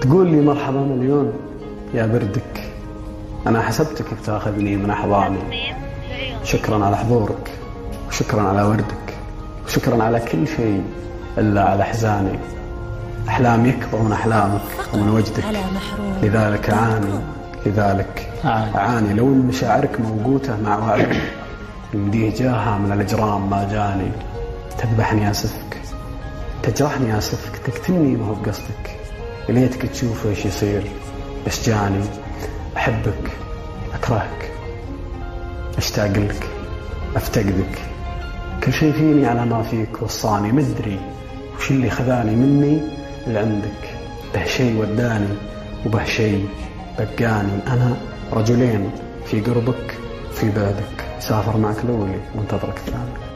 تقول لي مرحبا مليون يا بردك، أنا حسبتك بتاخذني من أحضاني. شكرا على حضورك، وشكرا على وردك، وشكرا على كل شيء إلا على أحزاني. أحلامي يكبر من أحلامك ومن وجدك، لذلك أعاني لو إن مشاعرك موقوتة مع وعدك. يمديه جاها من الإجرام ما جاني. تذبحني أسفك، تجرحني أسفك، تقتلني ما هو بقصدك. ليتك تشوف ايش يصير، بس جاني. أحبك، أكرهك، أشتاق لك، أفتقدك. كل شيء فيني على ما فيك وصاني. مدري وش اللي خذاني مني لعندك. به شيء وداني وبه شيء بقاني. أنا رجلين، في قربك في بعدك. سافر معك الأولي وانتظرك الثاني.